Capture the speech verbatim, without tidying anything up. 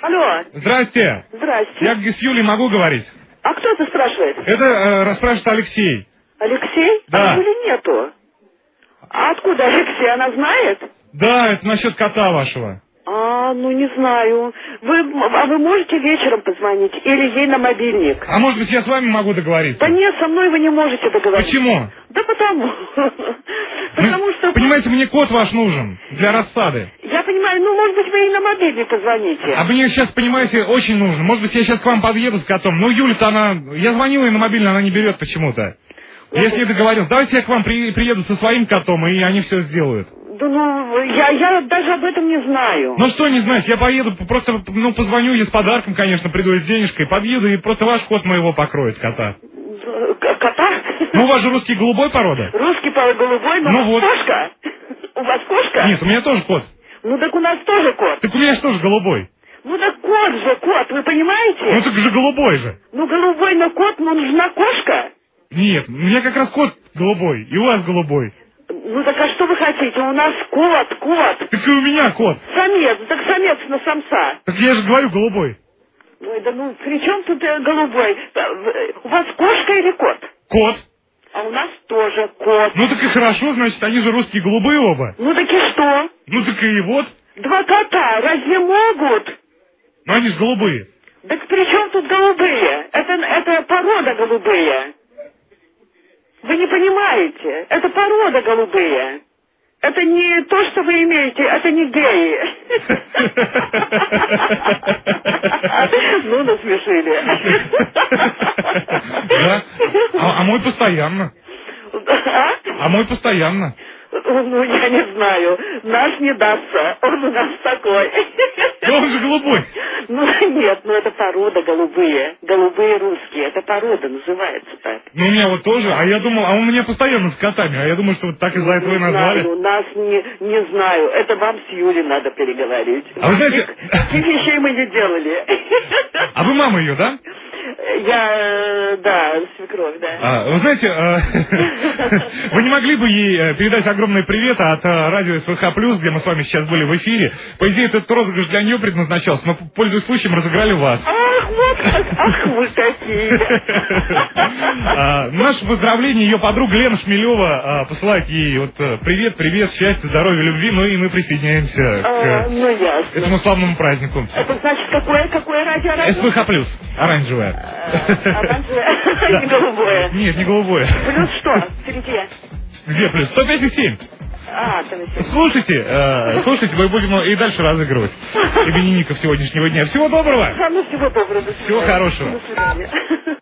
Алло. Здрасте. Здрасте. Я с Юлей могу говорить? А кто это спрашивает? Это э, расспрашивает Алексей. Алексей? Да. А Юли нету. А откуда Алексей? Она знает? Да, это насчет кота вашего. А, ну не знаю. Вы, а вы можете вечером позвонить? Или ей на мобильник? А может быть, я с вами могу договориться? Да нет, со мной вы не можете договориться. Почему? Да потому. Потому Ну, что... понимаете, мне кот ваш нужен для рассады. Я понимаю, ну может быть вы ей на мобильник позвоните. А мне сейчас, понимаете, очень нужен. Может быть, я сейчас к вам подъеду с котом. Ну, Юля-то она... Я звонил ей на мобильный, она не берет почему-то. Я с ней договорился. Давайте я к вам при, приеду со своим котом, и они все сделают. Да ну, я, я даже об этом не знаю. Ну что не знаете, я поеду, просто, ну, позвоню ей с подарком, конечно, приду с денежкой, подъеду, и просто ваш кот моего покроет, кота. К- Кота? Ну, у вас же русский голубой порода. Русский голубой, но Ну вот. кошка. У вас кошка? Нет, у меня тоже кот. Ну так у нас тоже кот. Так у меня же тоже голубой. Ну так кот же, кот, вы понимаете? Ну так же голубой же. Ну голубой, но кот, но нужна кошка. Нет, у меня как раз кот голубой, и у вас голубой. Ну так а что вы хотите? У нас кот, кот. Так и у меня кот. Самец, так самец на самца. Так я же говорю голубой. Ой, да ну при чем тут э, голубой? Да, в- У вас кошка или кот? Кот. А у нас тоже кот. Ну так и хорошо, значит, они же русские голубые оба. Ну так и что? Ну так и вот. Два кота разве могут? Ну они же голубые. Так при чем тут голубые? Это, это порода голубые. Вы не понимаете. Это порода голубые. Это не то, что вы имеете, это не геи. Ну, насмешили. Да. А, а мой постоянно. А? А мой постоянно. Ну, я не знаю. Наш не дастся. Он у нас такой. Да он же голубой. Ну, нет, ну это порода голубые. Голубые русские. Это порода называется так. Ну у меня вот тоже, а я думал, а он у меня постоянно с котами, а я думаю, что вот так из-за этого и Не назвали. знаю, нас не, не знаю. Это вам с Юлей надо переговорить. А вы знаете- Таких, таких вещей мы не делали. А вы мама ее, да? Я, э, да, свекровь, да. А, вы знаете, э, вы не могли бы ей э, передать огромный привет от э, радио СВХ Плюс, где мы с вами сейчас были в эфире? По идее, этот розыгрыш для нее предназначался, но, пользуясь случаем, разыграли вас. Ах, вот как, ах вы какие. А, Наше поздравление, ее подруга Лена Шмелева а, посылает ей вот э, привет, привет, счастья, здоровья, любви, ну и мы присоединяемся А, к ну, ясно. этому славному празднику. Это значит, какое, какое радио? радио? СВХ Плюс, оранжевое. Оранжевое, не голубое. Нет, не голубое. Плюс что? Впереди. Где плюс? сто пять и семь. А, там еще. Слушайте, э, слушайте, мы будем и дальше разыгрывать именинников сегодняшнего дня. Всего доброго! Ну, всего доброго. До Всего свидания. хорошего. До свидания.